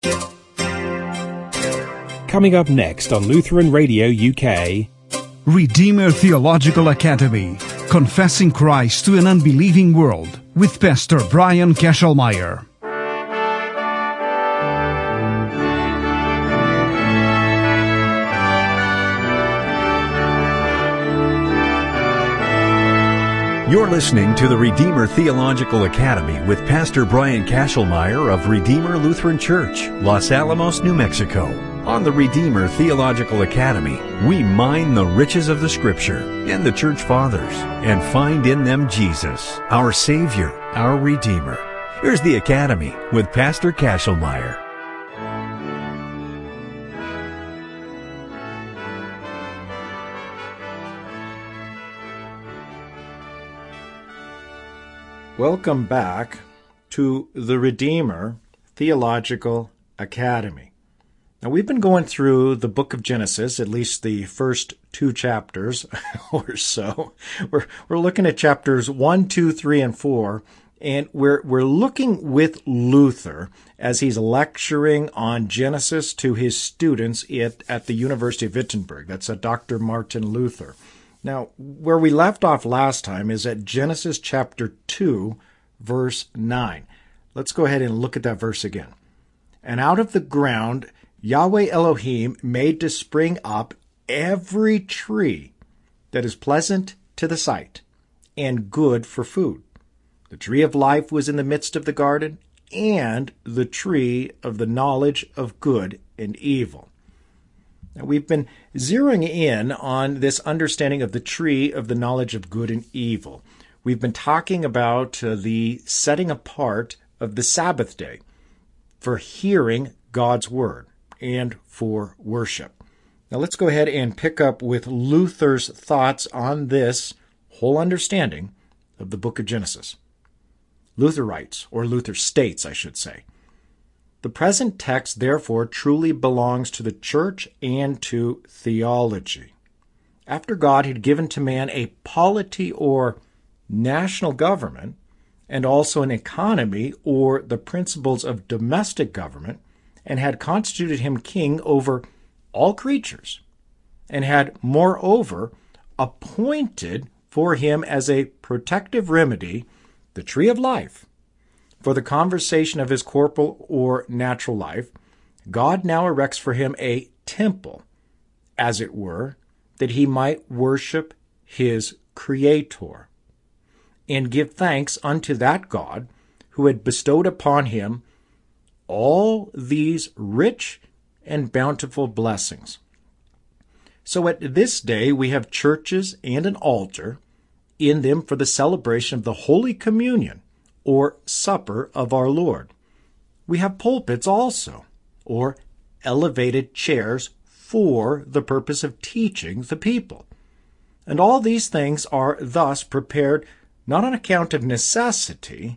Coming up next on Lutheran Radio UK, Redeemer Theological Academy, Confessing Christ to an Unbelieving World, with Pastor Brian Kesselmeyer. You're listening to the Redeemer Theological Academy with Pastor Brian Kesselmeyer of Redeemer Lutheran Church, Los Alamos, New Mexico. On the Redeemer Theological Academy, we mine the riches of the Scripture and the Church Fathers and find in them Jesus, our Savior, our Redeemer. Here's the Academy with Pastor Kesselmeyer. Welcome back to the Redeemer Theological Academy. Now, we've been going through the book of Genesis, at least the first 2 chapters or so. We're looking at chapters 1, 2, 3, and 4, and we're looking with Luther as he's lecturing on Genesis to his students at the University of Wittenberg. That's Dr. Martin Luther. Now, where we left off last time is at Genesis chapter 2, verse 9. Let's go ahead and look at that verse again. And out of the ground Yahweh Elohim made to spring up every tree that is pleasant to the sight and good for food. The tree of life was in the midst of the garden, and the tree of the knowledge of good and evil. Now, we've been zeroing in on this understanding of the tree of the knowledge of good and evil. We've been talking about the setting apart of the Sabbath day for hearing God's word and for worship. Now let's go ahead and pick up with Luther's thoughts on this whole understanding of the book of Genesis. Luther writes, or Luther states, I should say, the present text, therefore, truly belongs to the church and to theology. After God had given to man a polity or national government, and also an economy or the principles of domestic government, and had constituted him king over all creatures, and had moreover appointed for him as a protective remedy the tree of life for the conversation of his corporal or natural life, God now erects for him a temple, as it were, that he might worship his Creator, and give thanks unto that God who had bestowed upon him all these rich and bountiful blessings. So at this day we have churches and an altar in them for the celebration of the Holy Communion, or Supper of our Lord. We have pulpits also, or elevated chairs for the purpose of teaching the people. And all these things are thus prepared not on account of necessity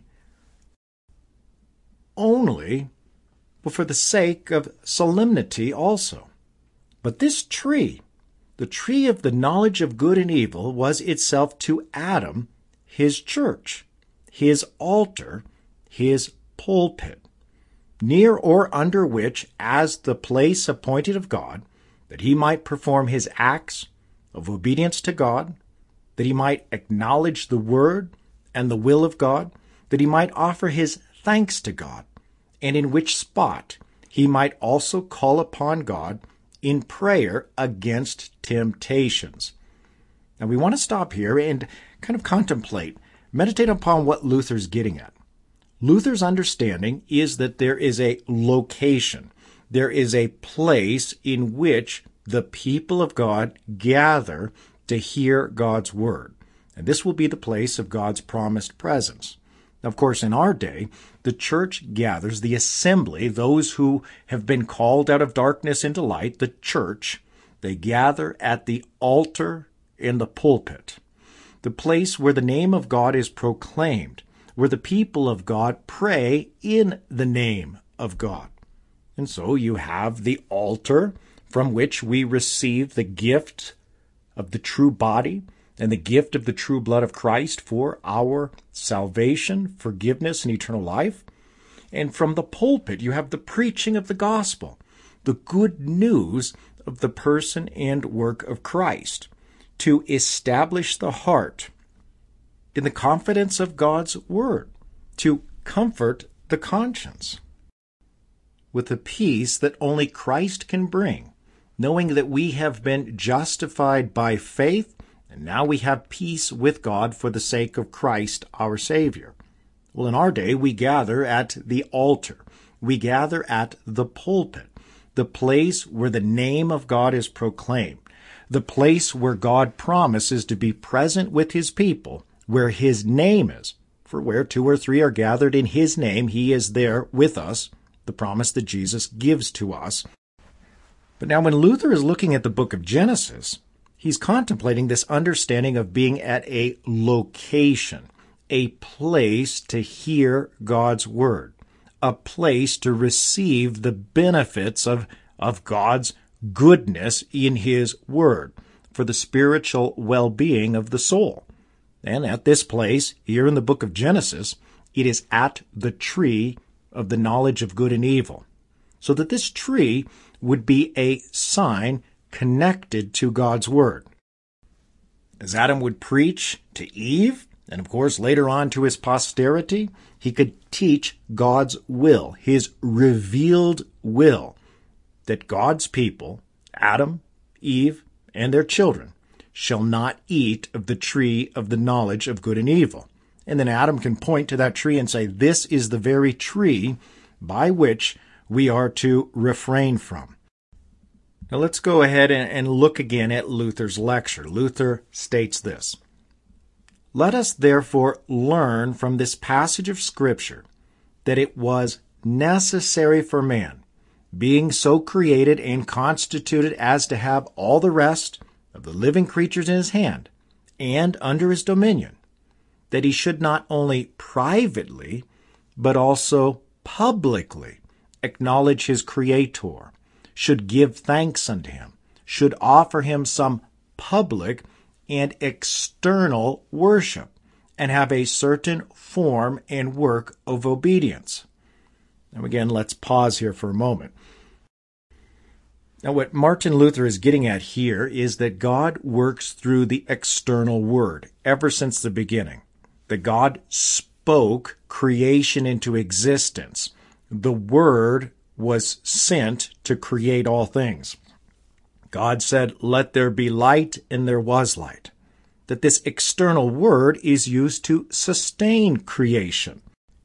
only, but for the sake of solemnity also. But this tree, the tree of the knowledge of good and evil, was itself to Adam his church, his altar, his pulpit, near or under which, as the place appointed of God, that he might perform his acts of obedience to God, that he might acknowledge the word and the will of God, that he might offer his thanks to God, and in which spot he might also call upon God in prayer against temptations. Now we want to stop here and kind of contemplate, meditate upon what Luther's getting at. Luther's understanding is that there is a location, there is a place in which the people of God gather to hear God's word. And this will be the place of God's promised presence. Of course, in our day, the church gathers, the assembly, those who have been called out of darkness into light, the church, they gather at the altar in the pulpit, the place where the name of God is proclaimed, where the people of God pray in the name of God. And so you have the altar from which we receive the gift of the true body and the gift of the true blood of Christ for our salvation, forgiveness, and eternal life. And from the pulpit, you have the preaching of the gospel, the good news of the person and work of Christ, to establish the heart in the confidence of God's word, to comfort the conscience with the peace that only Christ can bring, knowing that we have been justified by faith, and now we have peace with God for the sake of Christ our Savior. Well, in our day, we gather at the altar. We gather at the pulpit, the place where the name of God is proclaimed, the place where God promises to be present with his people, where his name is. For where 2 or 3 are gathered in his name, he is there with us, the promise that Jesus gives to us. But now when Luther is looking at the book of Genesis, he's contemplating this understanding of being at a location, a place to hear God's word, a place to receive the benefits of God's goodness in his word for the spiritual well-being of the soul. And at this place, here in the book of Genesis, it is at the tree of the knowledge of good and evil, so that this tree would be a sign connected to God's word. As Adam would preach to Eve, and of course later on to his posterity, he could teach God's will, his revealed will, that God's people, Adam, Eve, and their children, shall not eat of the tree of the knowledge of good and evil. And then Adam can point to that tree and say, this is the very tree by which we are to refrain from. Now let's go ahead and look again at Luther's lecture. Luther states this: "Let us therefore learn from this passage of Scripture that it was necessary for man, being so created and constituted as to have all the rest of the living creatures in his hand and under his dominion, that he should not only privately, but also publicly acknowledge his Creator, should give thanks unto him, should offer him some public and external worship, and have a certain form and work of obedience." Now again, let's pause here for a moment. Now what Martin Luther is getting at here is that God works through the external word ever since the beginning. That God spoke creation into existence. The word was sent to create all things. God said, "Let there be light," and there was light. That this external word is used to sustain creation.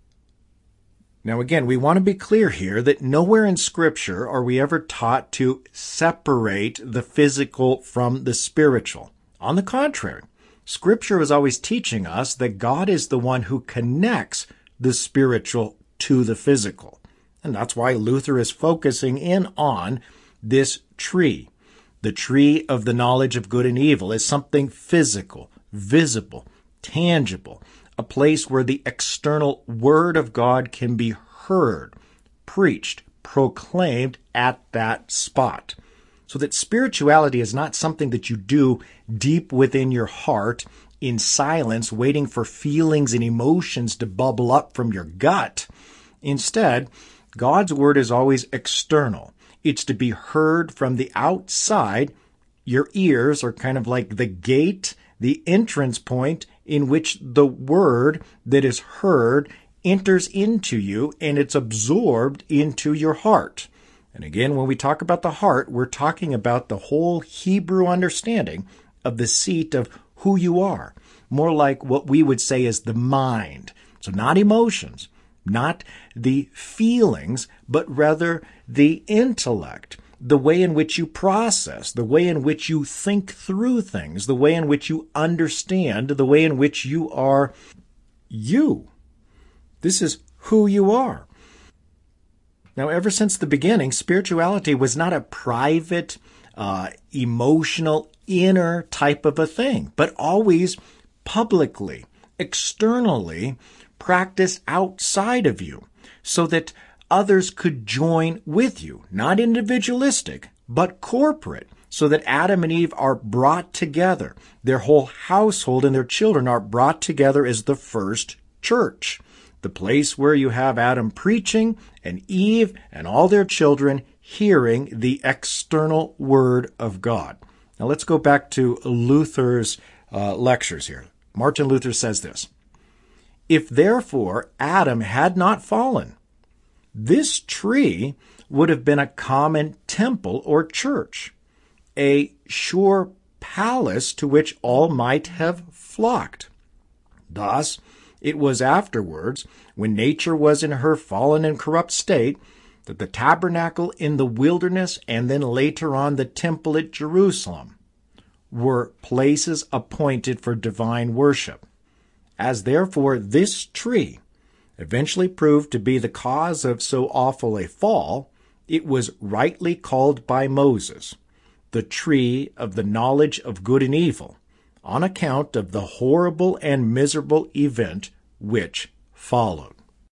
Now again, we want to be clear here that nowhere in Scripture are we ever taught to separate the physical from the spiritual. On the contrary, Scripture is always teaching us that God is the one who connects the spiritual to the physical. And that's why Luther is focusing in on this tree. The tree of the knowledge of good and evil is something physical, visible, tangible, a place where the external word of God can be heard, preached, proclaimed at that spot. So that spirituality is not something that you do deep within your heart in silence, waiting for feelings and emotions to bubble up from your gut. Instead, God's word is always external. It's to be heard from the outside. Your ears are kind of like the gate, the entrance point in which the word that is heard enters into you and it's absorbed into your heart. And again, when we talk about the heart, we're talking about the whole Hebrew understanding of the seat of who you are. More like what we would say is the mind. So not emotions, not the feelings, but rather the intellect, the way in which you process, the way in which you think through things, the way in which you understand, the way in which you are you. This is who you are. Now, ever since the beginning, spirituality was not a private, emotional, inner type of a thing, but always publicly, externally practiced outside of you so that others could join with you, not individualistic, but corporate, so that Adam and Eve are brought together. Their whole household and their children are brought together as the first church. the place where you have Adam preaching and Eve and all their children hearing the external word of God. Now let's go back to Luther's lectures here. Martin Luther says this: "If therefore Adam had not fallen, this tree would have been a common temple or church, a sure palace to which all might have flocked. Thus, it was afterwards, when nature was in her fallen and corrupt state, that the tabernacle in the wilderness and then later on the temple at Jerusalem were places appointed for divine worship. As therefore this tree eventually proved to be the cause of so awful a fall, it was rightly called by Moses the tree of the knowledge of good and evil, on account of the horrible and miserable event which followed."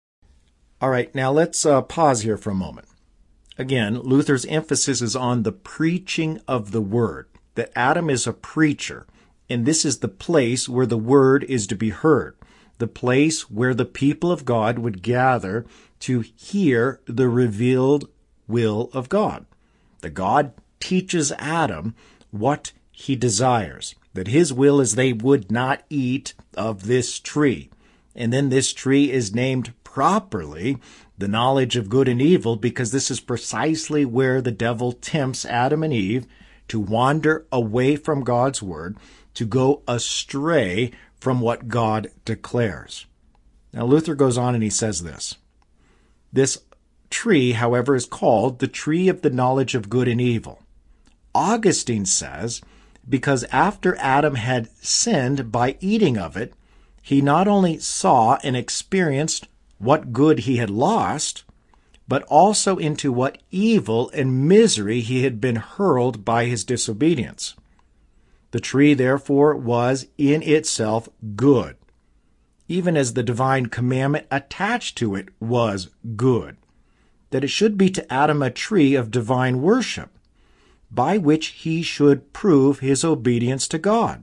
All right, now let's pause here for a moment. Again, Luther's emphasis is on the preaching of the word, that Adam is a preacher, and this is the place where the word is to be heard, the place where the people of God would gather to hear the revealed will of God. That God teaches Adam what he desires, that his will is they would not eat of this tree. And then this tree is named properly the knowledge of good and evil, because this is precisely where the devil tempts Adam and Eve to wander away from God's word, to go astray from what God declares. Now Luther goes on and he says this: "This tree, however, is called the tree of the knowledge of good and evil. Augustine says, because after Adam had sinned by eating of it, he not only saw and experienced what good he had lost, but also into what evil and misery he had been hurled by his disobedience. The tree, therefore, was in itself good, even as the divine commandment attached to it was good, that it should be to Adam a tree of divine worship, by which he should prove his obedience to God,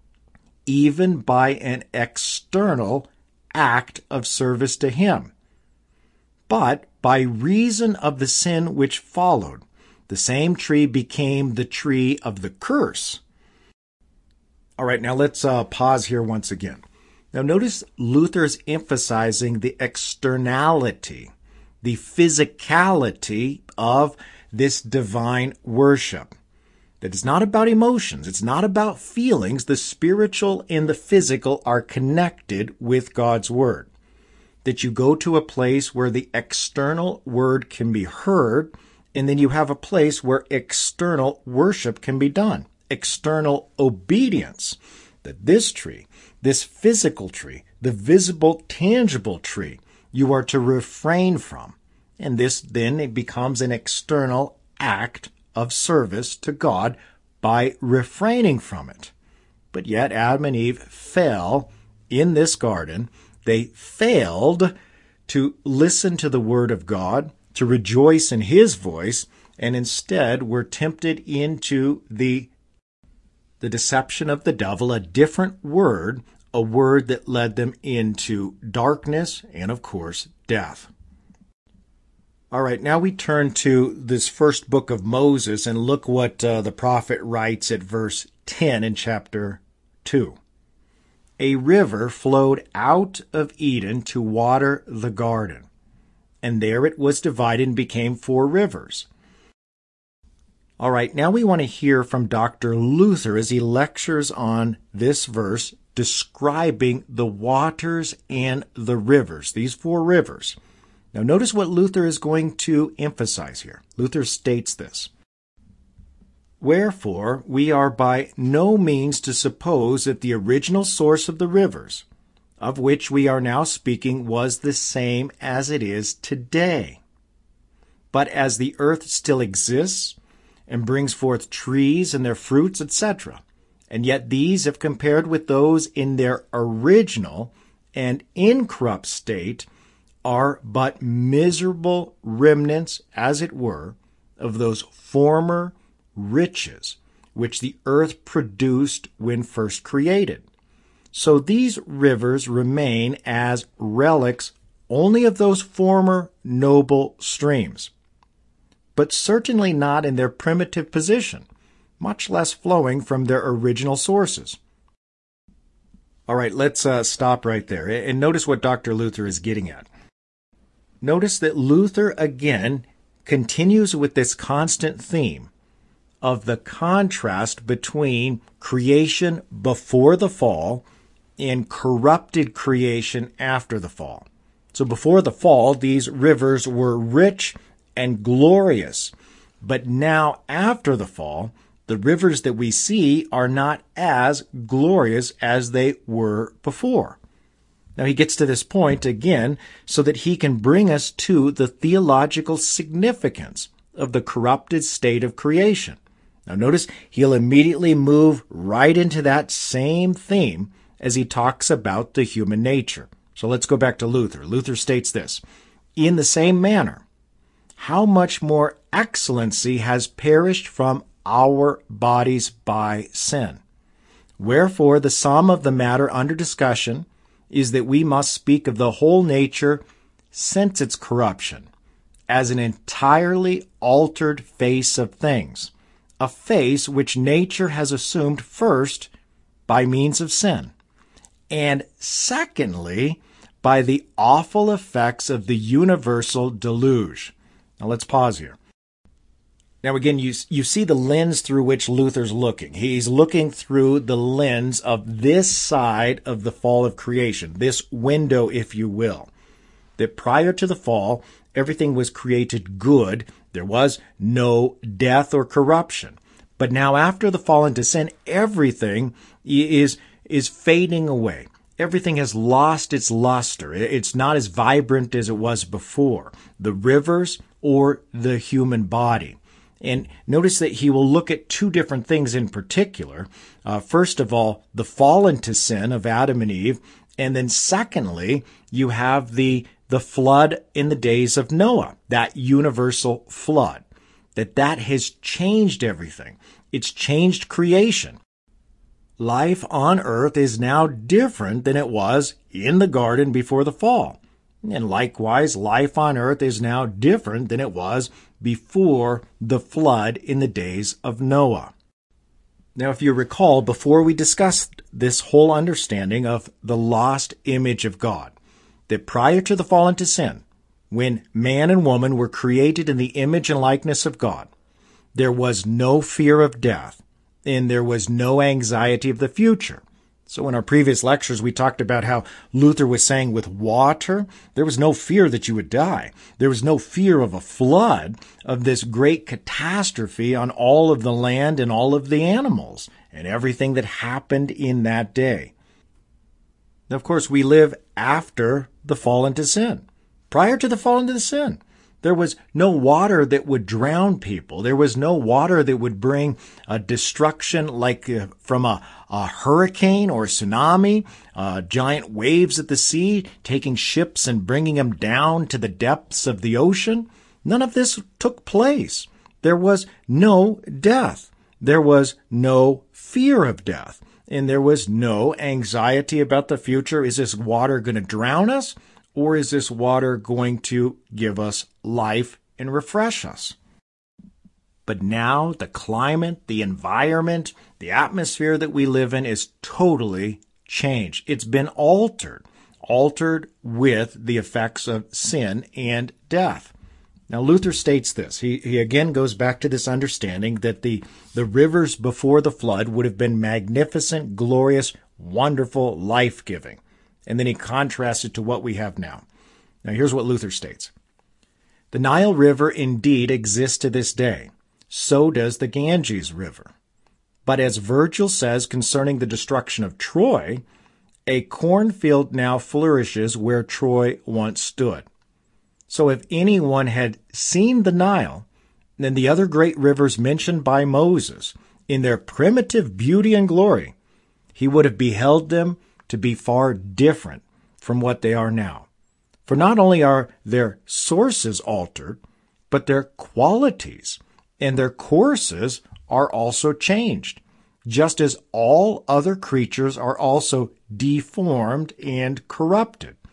even by an external act of service to him. But by reason of the sin which followed, the same tree became the tree of the curse." All right, now let's pause here once again. Now notice Luther's emphasizing the externality, the physicality of this divine worship. That it's not about emotions. It's not about feelings. The spiritual and the physical are connected with God's word. That you go to a place where the external word can be heard, and then you have a place where external worship can be done. External obedience. That this tree, this physical tree, the visible, tangible tree, you are to refrain from. And this then it becomes an external act of service to God by refraining from it. But yet Adam and Eve fell in this garden. They failed to listen to the word of God, to rejoice in his voice, and instead were tempted into the deception of the devil, a different word, a word that led them into darkness and, of course, death. All right, now we turn to this first book of Moses and look what the prophet writes at verse 10 in chapter 2. "A river flowed out of Eden to water the garden, and there it was divided and became 4 rivers." All right, now we want to hear from Dr. Luther as he lectures on this verse, describing the waters and the rivers, these 4 rivers. Now notice what Luther is going to emphasize here. Luther states this: "Wherefore we are by no means to suppose that the original source of the rivers, of which we are now speaking, was the same as it is today. But as the earth still exists and brings forth trees and their fruits, etc., and yet these, if compared with those in their original and incorrupt state, are but miserable remnants, as it were, of those former riches which the earth produced when first created. So these rivers remain as relics only of those former noble streams, but certainly not in their primitive position, much less flowing from their original sources. All right, let's stop right there and notice what Dr. Luther is getting at. Notice that Luther, again, continues with this constant theme of the contrast between creation before the fall and corrupted creation after the fall. So before the fall, these rivers were rich and glorious. But now, after the fall, the rivers that we see are not as glorious as they were before. Now, he gets to this point again so that he can bring us to the theological significance of the corrupted state of creation. Now, notice he'll immediately move right into that same theme as he talks about the human nature. So let's go back to Luther. Luther states this: "In the same manner, how much more excellency has perished from our bodies by sin. Wherefore, the sum of the matter under discussion is that we must speak of the whole nature since its corruption as an entirely altered face of things, a face which nature has assumed first by means of sin, and secondly, by the awful effects of the universal deluge." Now let's pause here. Now again, you see the lens through which Luther's looking. He's looking through the lens of this side of the fall of creation, this window, if you will. That prior to the fall, everything was created good. There was no death or corruption. But now after the fall into sin, everything is fading away. Everything has lost its luster. It's not as vibrant as it was before. The rivers or the human body. And notice that he will look at two different things in particular. First of all, the fall into sin of Adam and Eve. And then secondly, you have the flood in the days of Noah, that universal flood. That has changed everything. It's changed creation. Life on earth is now different than it was in the garden before the fall. And likewise, life on earth is now different than it was before the flood in the days of Noah. Now, if you recall, before we discussed this whole understanding of the lost image of God, that prior to the fall into sin, when man and woman were created in the image and likeness of God, there was no fear of death, and there was no anxiety of the future. So in our previous lectures, we talked about how Luther was saying with water, there was no fear that you would die. There was no fear of a flood, of this great catastrophe on all of the land and all of the animals and everything that happened in that day. Now, of course, we live after the fall into sin. Prior to the fall into sin, there was no water that would drown people. There was no water that would bring a destruction like from a hurricane or a tsunami, giant waves at the sea, taking ships and bringing them down to the depths of the ocean. None of this took place. There was no death. There was no fear of death. And there was no anxiety about the future. Is this water going to drown us? Or is this water going to give us life and refresh us? But now the climate, the environment, the atmosphere that we live in is totally changed. It's been altered with the effects of sin and death. Now Luther states this. He again goes back to this understanding that the rivers before the flood would have been magnificent, glorious, wonderful, life-giving. And then he contrasts it to what we have now. Now here's what Luther states. The Nile River indeed exists to this day. So does the Ganges River. But as Virgil says concerning the destruction of Troy, a cornfield now flourishes where Troy once stood. So if anyone had seen the Nile, then the other great rivers mentioned by Moses in their primitive beauty and glory, he would have beheld them to be far different from what they are now. For not only are their sources altered, but their qualities and their courses are also changed, just as all other creatures are also deformed and corrupted.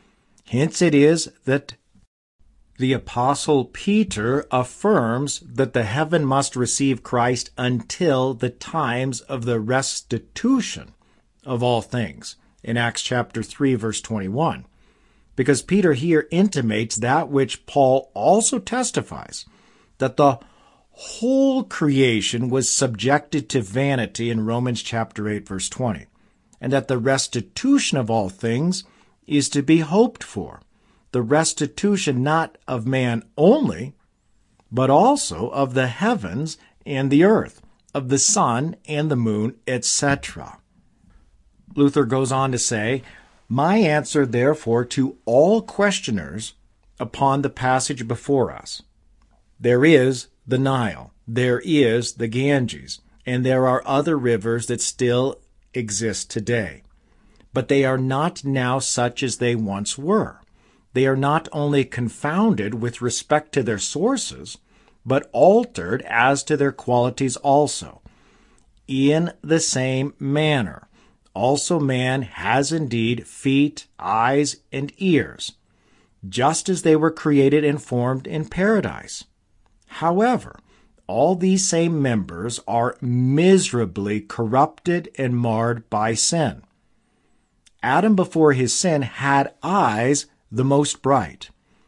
Hence it is that the Apostle Peter affirms that the heaven must receive Christ until the times of the restitution of all things in Acts chapter 3, verse 21. Because Peter here intimates that which Paul also testifies, that the whole creation was subjected to vanity in Romans chapter 8, verse 20, and that the restitution of all things is to be hoped for. The restitution not of man only, but also of the heavens and the earth, of the sun and the moon, etc. Luther goes on to say, "My answer, therefore, to all questioners upon the passage before us, there is the Nile, there is the Ganges, and there are other rivers that still exist today. But they are not now such as they once were. They are not only confounded with respect to their sources, but altered as to their qualities also. In the same manner, also man has indeed feet, eyes, and ears, just as they were created and formed in paradise. However, all these same members are miserably corrupted and marred by sin. Adam before his sin had eyes the most bright,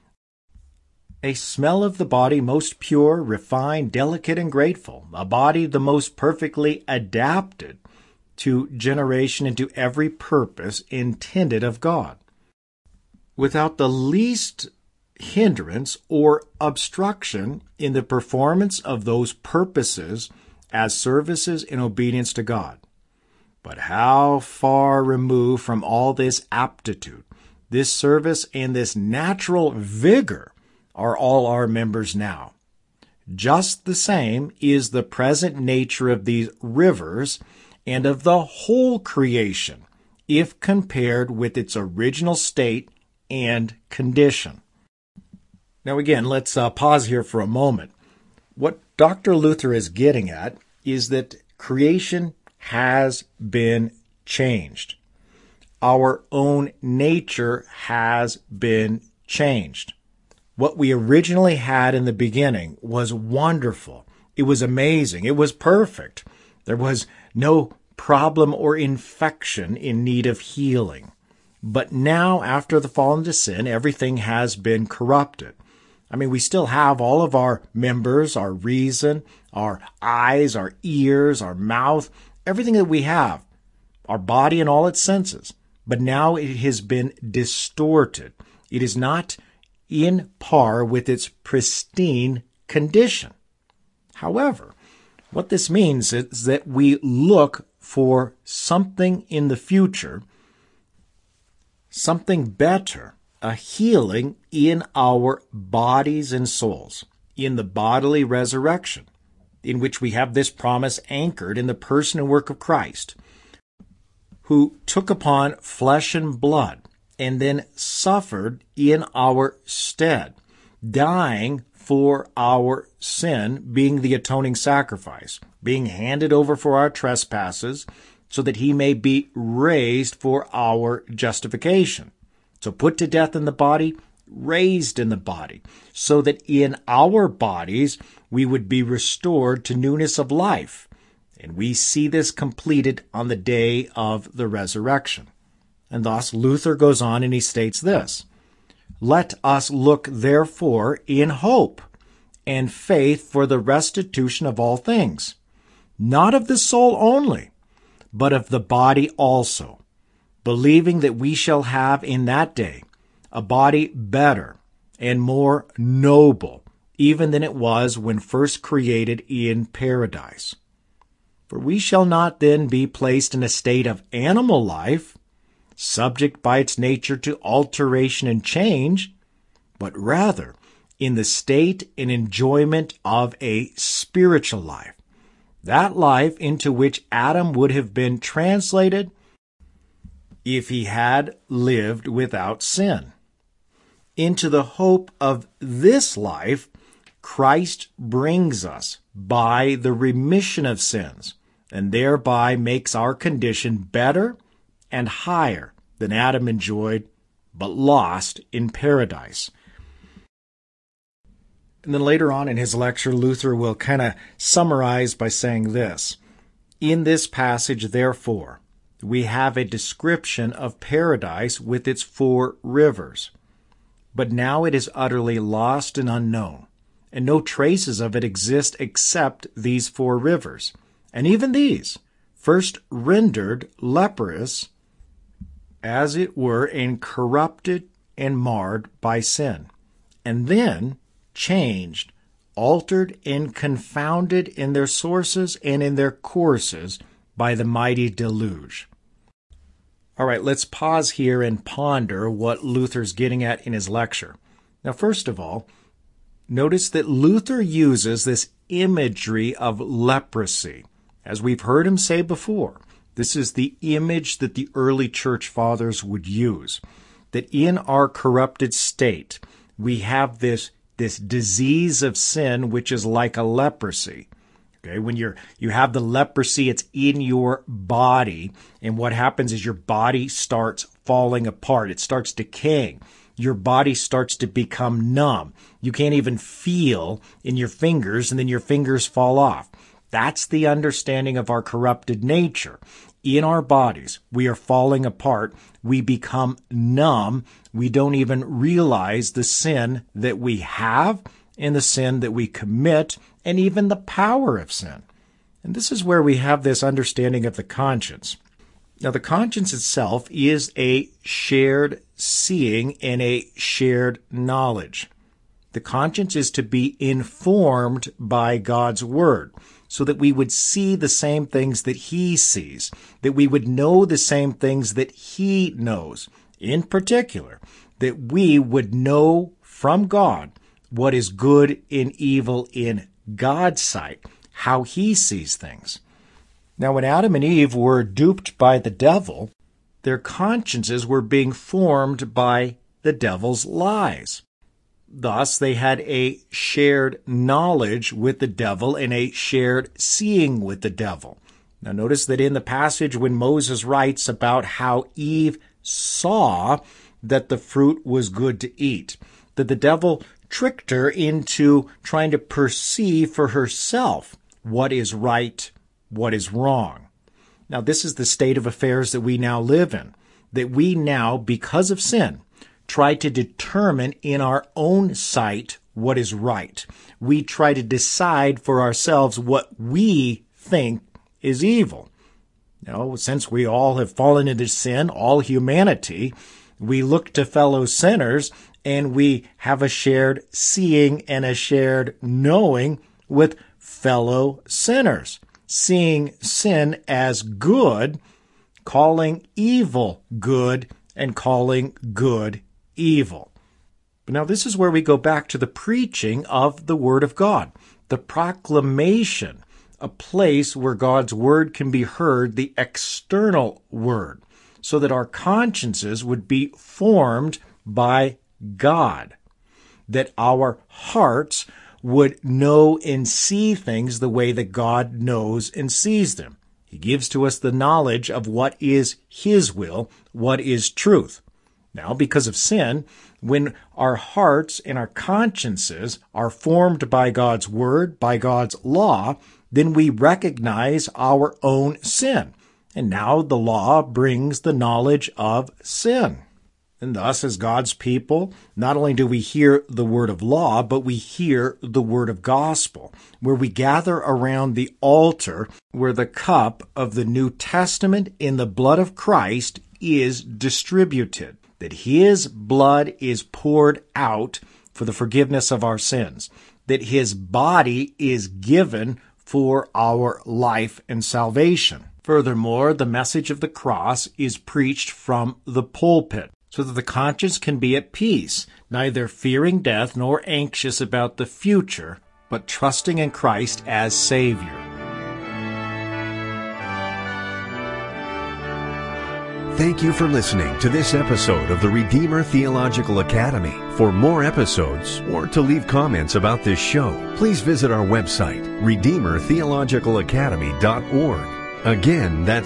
a smell of the body most pure, refined, delicate, and grateful, a body the most perfectly adapted to generation and to every purpose intended of God, without the least hindrance or obstruction in the performance of those purposes as services in obedience to God. But how far removed from all this aptitude, this service, and this natural vigor are all our members now. Just the same is the present nature of these rivers and of the whole creation, if compared with its original state and condition." Now again, let's pause here for a moment. What Dr. Luther is getting at is that creation has been changed. Our own nature has been changed. What we originally had in the beginning was wonderful. It was amazing. It was perfect. There was no problem or infection in need of healing. But now, after the fall into sin, everything has been corrupted. I mean, we still have all of our members, our reason, our eyes, our ears, our mouth, everything that we have, our body and all its senses. But now it has been distorted. It is not in par with its pristine condition. However, what this means is that we look for something in the future, something better, a healing in our bodies and souls, in the bodily resurrection, in which we have this promise anchored in the person and work of Christ, who took upon flesh and blood and then suffered in our stead, dying for our sin, being the atoning sacrifice, being handed over for our trespasses, so that he may be raised for our justification. So put to death in the body, raised in the body, so that in our bodies we would be restored to newness of life. And we see this completed on the day of the resurrection. And thus Luther goes on and he states this: "Let us look therefore in hope and faith for the restitution of all things, not of the soul only, but of the body also, believing that we shall have in that day a body better and more noble even than it was when first created in paradise. For we shall not then be placed in a state of animal life, subject by its nature to alteration and change, but rather in the state and enjoyment of a spiritual life, that life into which Adam would have been translated if he had lived without sin. Into the hope of this life, Christ brings us by the remission of sins, and thereby makes our condition better and higher than Adam enjoyed but lost in paradise. And then later on in his lecture, Luther will kind of summarize by saying this: in this passage, therefore, we have a description of paradise with its 4 rivers. But now it is utterly lost and unknown, and no traces of it exist except these 4 rivers. And even these, first rendered leprous, as it were, and corrupted and marred by sin, and then changed, altered, and confounded in their sources and in their courses by the mighty deluge. All right, let's pause here and ponder what Luther's getting at in his lecture. Now, first of all, notice that Luther uses this imagery of leprosy. As we've heard him say before, this is the image that the early church fathers would use, that in our corrupted state, we have this disease of sin, which is like a leprosy. Okay, when you have the leprosy, it's in your body, and what happens is your body starts falling apart. It starts decaying. Your body starts to become numb. You can't even feel in your fingers, and then your fingers fall off. That's the understanding of our corrupted nature. In our bodies, we are falling apart. We become numb. We don't even realize the sin that we have and the sin that we commit, and even the power of sin. And this is where we have this understanding of the conscience. Now, the conscience itself is a shared seeing and a shared knowledge. The conscience is to be informed by God's Word, so that we would see the same things that He sees, that we would know the same things that He knows. In particular, that we would know from God what is good and evil in God's sight, how He sees things. Now, when Adam and Eve were duped by the devil, their consciences were being formed by the devil's lies. Thus, they had a shared knowledge with the devil and a shared seeing with the devil. Now, notice that in the passage when Moses writes about how Eve saw that the fruit was good to eat, that the devil tricked her into trying to perceive for herself what is right, what is wrong. Now, this is the state of affairs that we now live in, that we now, because of sin, try to determine in our own sight what is right. We try to decide for ourselves what we think is evil. Now, since we all have fallen into sin, all humanity, we look to fellow sinners and we have a shared seeing and a shared knowing with fellow sinners, seeing sin as good, calling evil good, and calling good evil. But now this is where we go back to the preaching of the Word of God, the proclamation, a place where God's Word can be heard, the external Word, so that our consciences would be formed by God, that our hearts would know and see things the way that God knows and sees them. He gives to us the knowledge of what is His will, what is truth. Now, because of sin, when our hearts and our consciences are formed by God's Word, by God's law, then we recognize our own sin. And now the law brings the knowledge of sin. And thus, as God's people, not only do we hear the word of law, but we hear the word of gospel, where we gather around the altar where the cup of the New Testament in the blood of Christ is distributed, that His blood is poured out for the forgiveness of our sins, that His body is given for our life and salvation. Furthermore, the message of the cross is preached from the pulpit, so that the conscience can be at peace, neither fearing death nor anxious about the future, but trusting in Christ as Savior. Thank you for listening to this episode of the Redeemer Theological Academy. For more episodes or to leave comments about this show, please visit our website, RedeemerTheologicalAcademy.org. Again, that's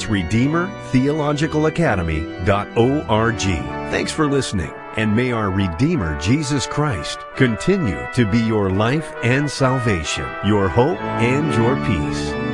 RedeemerTheologicalAcademy.org. Thanks for listening, and may our Redeemer, Jesus Christ, continue to be your life and salvation, your hope and your peace.